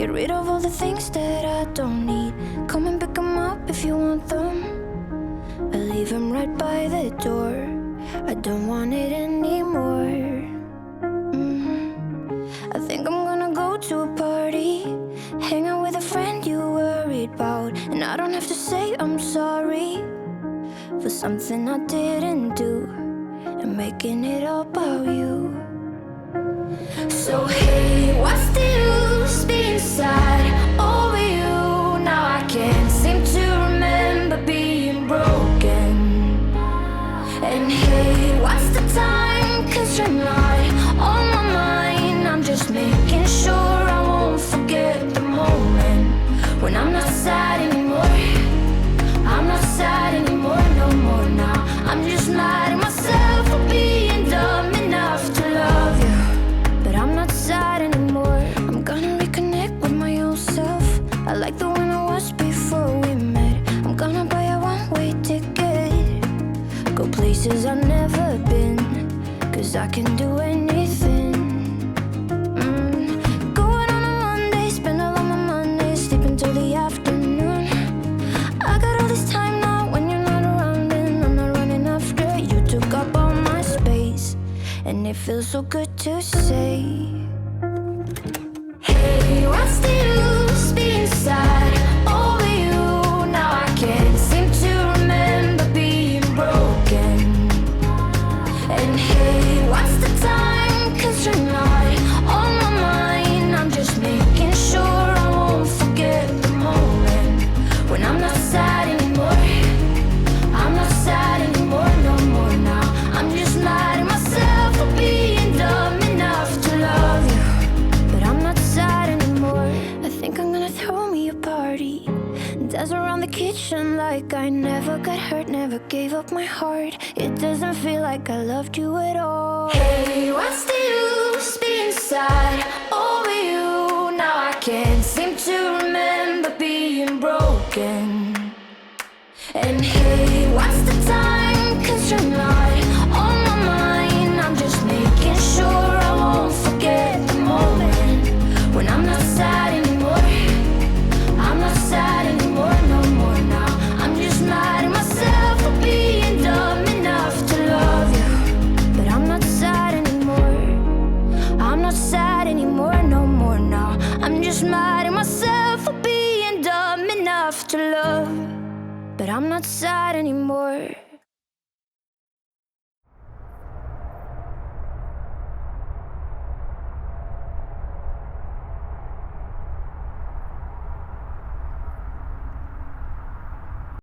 Get rid of all the things that I don't need. Come and pick them up if you want them. I leave them right by the door. I don't want it anymore. I think I'm gonna go to a party, hang out with a friend you worried about. And I don't have to say I'm sorry for something I didn't do, and making it all about you. So hey, what's the use being sad over you? Now I can't seem to remember being broken. And hey, what's the time? 'Cause you're not on my mind. I'm just making sure I won't forget the moment when I'm not sad anymore. I'm not sad anymore, no more now. I'm just mad at myself for being dumb enough to love you. But I'm not sad anymore. I'm gonna reconnect with my old self. I like the one I was before we met. I'm gonna buy a one-way ticket, go places I've never been, 'cause I can do anything. Going on a Monday, spend all of my money, sleep until the afternoon. I got all this time now when you're not around, and I'm not running after you. Took up all my space, and it feels so good to say, hey, what's the use being sad over you? Now I can't seem to remember being broken. And hey, what's the time? 'Cause you're not on my mind. I'm just making sure I won't forget the moment when I'm not sad anymore. I'm not sad anymore, no more now. I'm just mad at myself for being dumb enough to love you. But I'm not sad anymore. I think I'm gonna throw me a party, dance around the kitchen like I never got hurt, never gave up my heart. It doesn't feel like I loved you at all. Hey, what's the use being sad over you? Now I can't seem to remember being broken. And hey, what's the time? 'Cause you're not on my mind. I'm just making sure I won't forget the moment when I'm not sad anymore. I'm not sad anymore, no more now. I'm just mad at myself for being dumb enough to love you. But I'm not sad anymore. I'm not sad anymore, no more now. I'm just mad at myself for being dumb enough to love. But I'm not sad anymore.